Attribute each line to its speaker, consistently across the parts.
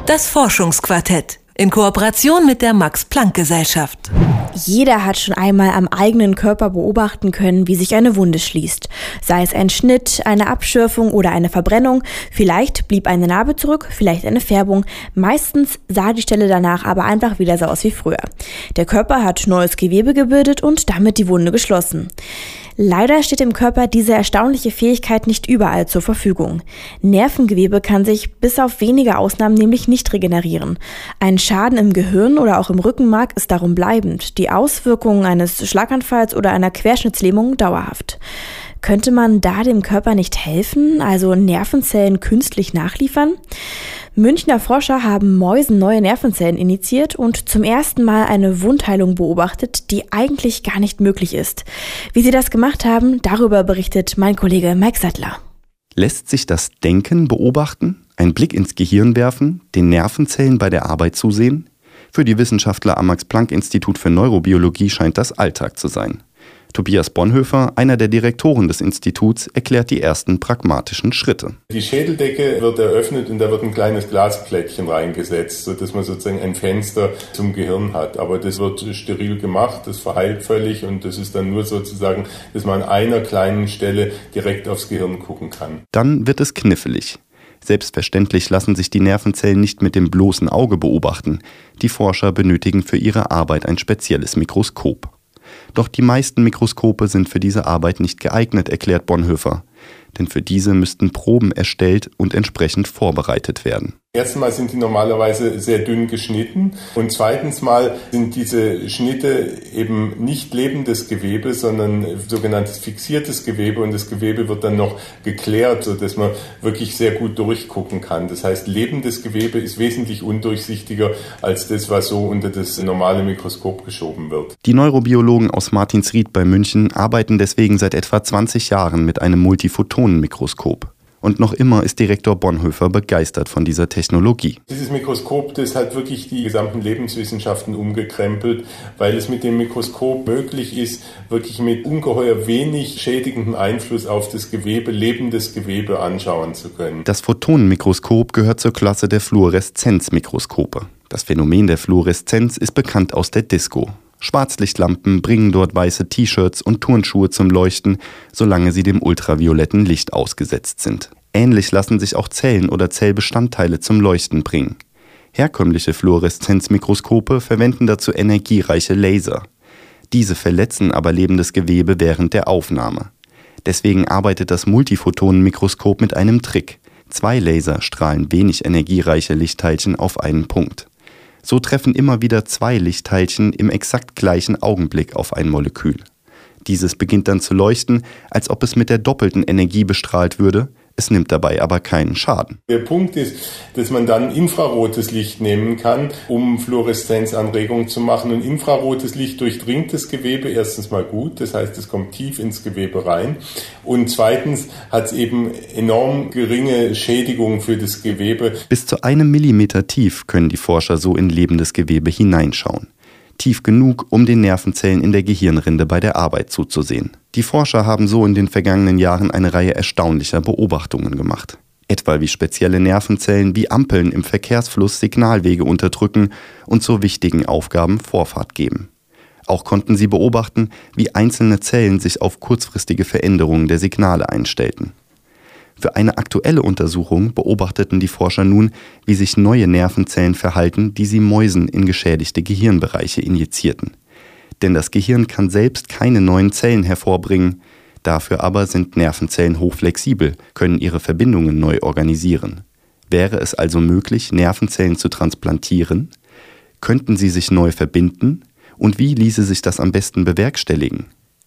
Speaker 1: Das Forschungsquartett in Kooperation mit der Max-Planck-Gesellschaft.
Speaker 2: Jeder hat schon einmal am eigenen Körper beobachten können, wie sich eine Wunde schließt. Sei es ein Schnitt, eine Abschürfung oder eine Verbrennung. Vielleicht blieb eine Narbe zurück, vielleicht eine Färbung. Meistens sah die Stelle danach aber einfach wieder so aus wie früher. Der Körper hat neues Gewebe gebildet und damit die Wunde geschlossen. Leider steht dem Körper diese erstaunliche Fähigkeit nicht überall zur Verfügung. Nervengewebe kann sich bis auf wenige Ausnahmen nämlich nicht regenerieren. Ein Schaden im Gehirn oder auch im Rückenmark ist darum bleibend. Die Auswirkungen eines Schlaganfalls oder einer Querschnittslähmung dauerhaft. Könnte man da dem Körper nicht helfen, also Nervenzellen künstlich nachliefern? Münchner Forscher haben Mäusen neue Nervenzellen injiziert und zum ersten Mal eine Wundheilung beobachtet, die eigentlich gar nicht möglich ist. Wie sie das gemacht haben, darüber berichtet mein Kollege Mike Sattler.
Speaker 3: Lässt sich das Denken beobachten, einen Blick ins Gehirn werfen, den Nervenzellen bei der Arbeit zusehen? Für die Wissenschaftler am Max-Planck-Institut für Neurobiologie scheint das Alltag zu sein. Tobias Bonhoeffer, einer der Direktoren des Instituts, erklärt die ersten pragmatischen Schritte.
Speaker 4: Die Schädeldecke wird eröffnet und da wird ein kleines Glasplättchen reingesetzt, sodass man sozusagen ein Fenster zum Gehirn hat. Aber das wird steril gemacht, das verheilt völlig und das ist dann nur sozusagen, dass man an einer kleinen Stelle direkt aufs Gehirn gucken kann.
Speaker 3: Dann wird es knifflig. Selbstverständlich lassen sich die Nervenzellen nicht mit dem bloßen Auge beobachten. Die Forscher benötigen für ihre Arbeit ein spezielles Mikroskop. Doch die meisten Mikroskope sind für diese Arbeit nicht geeignet, erklärt Bonhoeffer. Denn für diese müssten Proben erstellt und entsprechend vorbereitet werden.
Speaker 4: Erstens mal sind die normalerweise sehr dünn geschnitten und zweitens mal sind diese Schnitte eben nicht lebendes Gewebe, sondern sogenanntes fixiertes Gewebe und das Gewebe wird dann noch geklärt, sodass man wirklich sehr gut durchgucken kann. Das heißt, lebendes Gewebe ist wesentlich undurchsichtiger als das, was so unter das normale Mikroskop geschoben wird.
Speaker 3: Die Neurobiologen aus Martinsried bei München arbeiten deswegen seit etwa 20 Jahren mit einem Multiphotonenmikroskop. Und noch immer ist Direktor Bonhoeffer begeistert von dieser Technologie.
Speaker 4: Dieses Mikroskop, das hat wirklich die gesamten Lebenswissenschaften umgekrempelt, weil es mit dem Mikroskop möglich ist, wirklich mit ungeheuer wenig schädigendem Einfluss auf das Gewebe, lebendes Gewebe anschauen zu können.
Speaker 3: Das Photonenmikroskop gehört zur Klasse der Fluoreszenzmikroskope. Das Phänomen der Fluoreszenz ist bekannt aus der Disco. Schwarzlichtlampen bringen dort weiße T-Shirts und Turnschuhe zum Leuchten, solange sie dem ultravioletten Licht ausgesetzt sind. Ähnlich lassen sich auch Zellen oder Zellbestandteile zum Leuchten bringen. Herkömmliche Fluoreszenzmikroskope verwenden dazu energiereiche Laser. Diese verletzen aber lebendes Gewebe während der Aufnahme. Deswegen arbeitet das Multiphotonenmikroskop mit einem Trick. 2 Laser strahlen wenig energiereiche Lichtteilchen auf einen Punkt. So treffen immer wieder 2 Lichtteilchen im exakt gleichen Augenblick auf ein Molekül. Dieses beginnt dann zu leuchten, als ob es mit der doppelten Energie bestrahlt würde. Es nimmt dabei aber keinen Schaden.
Speaker 4: Der Punkt ist, dass man dann infrarotes Licht nehmen kann, um Fluoreszenzanregungen zu machen. Und infrarotes Licht durchdringt das Gewebe erstens mal gut, das heißt, es kommt tief ins Gewebe rein. Und zweitens hat es eben enorm geringe Schädigungen für das Gewebe.
Speaker 3: Bis zu 1 Millimeter tief können die Forscher so in lebendes Gewebe hineinschauen. Tief genug, um den Nervenzellen in der Gehirnrinde bei der Arbeit zuzusehen. Die Forscher haben so in den vergangenen Jahren eine Reihe erstaunlicher Beobachtungen gemacht. Etwa wie spezielle Nervenzellen wie Ampeln im Verkehrsfluss Signalwege unterdrücken und zu wichtigen Aufgaben Vorfahrt geben. Auch konnten sie beobachten, wie einzelne Zellen sich auf kurzfristige Veränderungen der Signale einstellten. Für eine aktuelle Untersuchung beobachteten die Forscher nun, wie sich neue Nervenzellen verhalten, die sie Mäusen in geschädigte Gehirnbereiche injizierten. Denn das Gehirn kann selbst keine neuen Zellen hervorbringen, dafür aber sind Nervenzellen hochflexibel, können ihre Verbindungen neu organisieren. Wäre es also möglich, Nervenzellen zu transplantieren? Könnten sie sich neu verbinden? Und wie ließe sich das am besten bewerkstelligen?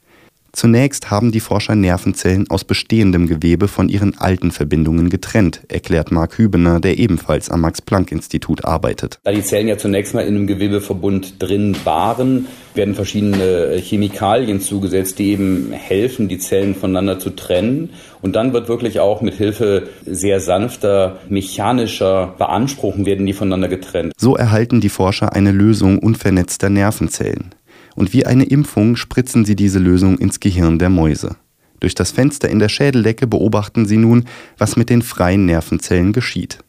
Speaker 3: Zunächst haben die Forscher Nervenzellen aus bestehendem Gewebe von ihren alten Verbindungen getrennt, erklärt Marc Hübener, der ebenfalls am Max-Planck-Institut arbeitet.
Speaker 5: Da die Zellen ja zunächst mal in einem Gewebeverbund drin waren, werden verschiedene Chemikalien zugesetzt, die eben helfen, die Zellen voneinander zu trennen. Und dann wird wirklich auch mit Hilfe sehr sanfter, mechanischer Beanspruchung werden die voneinander getrennt.
Speaker 3: So erhalten die Forscher eine Lösung unvernetzter Nervenzellen. Und wie eine Impfung spritzen sie diese Lösung ins Gehirn der Mäuse. Durch das Fenster in der Schädeldecke beobachten sie nun, was mit den freien Nervenzellen geschieht.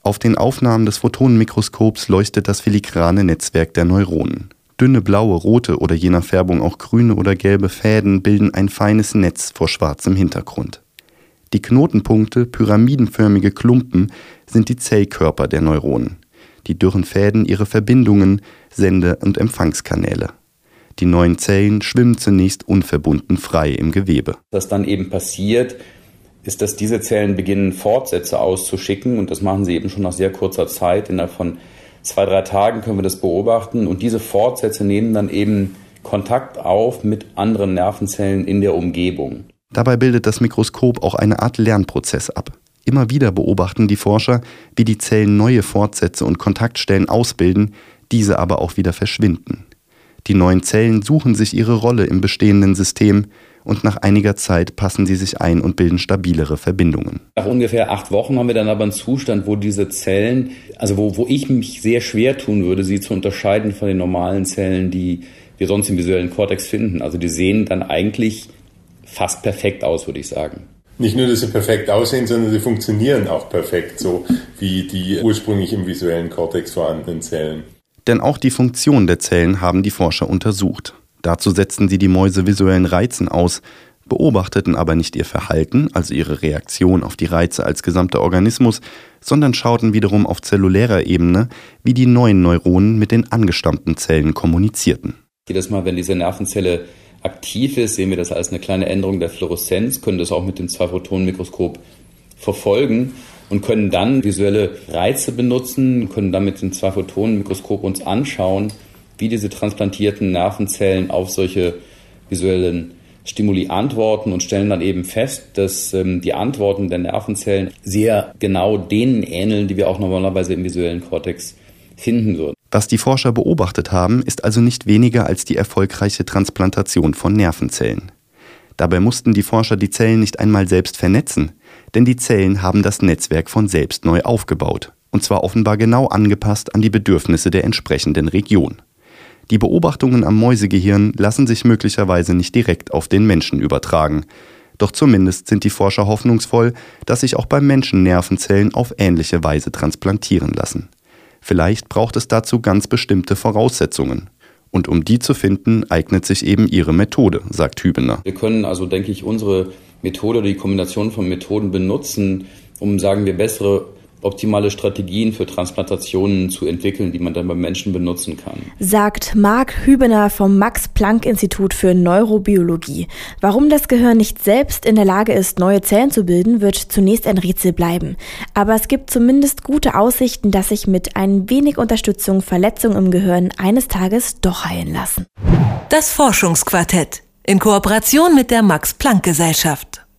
Speaker 3: Auf den Aufnahmen des Photonenmikroskops leuchtet das filigrane Netzwerk der Neuronen. Dünne blaue, rote oder je nach Färbung auch grüne oder gelbe Fäden bilden ein feines Netz vor schwarzem Hintergrund. Die Knotenpunkte, pyramidenförmige Klumpen, sind die Zellkörper der Neuronen. Die dürren Fäden ihre Verbindungen, Sende- und Empfangskanäle. Die neuen Zellen schwimmen zunächst unverbunden frei im Gewebe.
Speaker 5: Was dann eben passiert, ist, dass diese Zellen beginnen, Fortsätze auszuschicken. Und das machen sie eben schon nach sehr kurzer Zeit. Innerhalb von 2-3 Tagen können wir das beobachten. Und diese Fortsätze nehmen dann eben Kontakt auf mit anderen Nervenzellen in der Umgebung.
Speaker 3: Dabei bildet das Mikroskop auch eine Art Lernprozess ab. Immer wieder beobachten die Forscher, wie die Zellen neue Fortsätze und Kontaktstellen ausbilden, diese aber auch wieder verschwinden. Die neuen Zellen suchen sich ihre Rolle im bestehenden System und nach einiger Zeit passen sie sich ein und bilden stabilere Verbindungen.
Speaker 5: Nach ungefähr 8 Wochen haben wir dann aber einen Zustand, wo diese Zellen, also wo ich mich sehr schwer tun würde, sie zu unterscheiden von den normalen Zellen, die wir sonst im visuellen Kortex finden. Also die sehen dann eigentlich fast perfekt aus, würde ich sagen.
Speaker 4: Nicht nur, dass sie perfekt aussehen, sondern sie funktionieren auch perfekt, so wie die ursprünglich im visuellen Kortex vorhandenen Zellen.
Speaker 3: Denn auch die Funktion der Zellen haben die Forscher untersucht. Dazu setzten sie die Mäuse visuellen Reizen aus, beobachteten aber nicht ihr Verhalten, also ihre Reaktion auf die Reize als gesamter Organismus, sondern schauten wiederum auf zellulärer Ebene, wie die neuen Neuronen mit den angestammten Zellen kommunizierten.
Speaker 5: Jedes Mal, wenn diese Nervenzelle aktiv ist, sehen wir das als eine kleine Änderung der Fluoreszenz, können das auch mit dem 2-Photonen-Mikroskop verfolgen und können dann visuelle Reize benutzen, können dann mit dem 2-Photonen-Mikroskop uns anschauen, wie diese transplantierten Nervenzellen auf solche visuellen Stimuli antworten und stellen dann eben fest, dass die Antworten der Nervenzellen sehr genau denen ähneln, die wir auch normalerweise im visuellen Kortex finden würden.
Speaker 3: Was die Forscher beobachtet haben, ist also nicht weniger als die erfolgreiche Transplantation von Nervenzellen. Dabei mussten die Forscher die Zellen nicht einmal selbst vernetzen, denn die Zellen haben das Netzwerk von selbst neu aufgebaut, und zwar offenbar genau angepasst an die Bedürfnisse der entsprechenden Region. Die Beobachtungen am Mäusegehirn lassen sich möglicherweise nicht direkt auf den Menschen übertragen. Doch zumindest sind die Forscher hoffnungsvoll, dass sich auch beim Menschen Nervenzellen auf ähnliche Weise transplantieren lassen. Vielleicht braucht es dazu ganz bestimmte Voraussetzungen. Und um die zu finden, eignet sich eben ihre Methode, sagt Hübener.
Speaker 5: Wir können also, denke ich, unsere Methode oder die Kombination von Methoden benutzen, um, sagen wir, bessere optimale Strategien für Transplantationen zu entwickeln, die man dann beim Menschen benutzen kann.
Speaker 2: Sagt Marc Hübener vom Max-Planck-Institut für Neurobiologie. Warum das Gehirn nicht selbst in der Lage ist, neue Zellen zu bilden, wird zunächst ein Rätsel bleiben. Aber es gibt zumindest gute Aussichten, dass sich mit ein wenig Unterstützung Verletzungen im Gehirn eines Tages doch heilen lassen.
Speaker 1: Das Forschungsquartett in Kooperation mit der Max-Planck-Gesellschaft.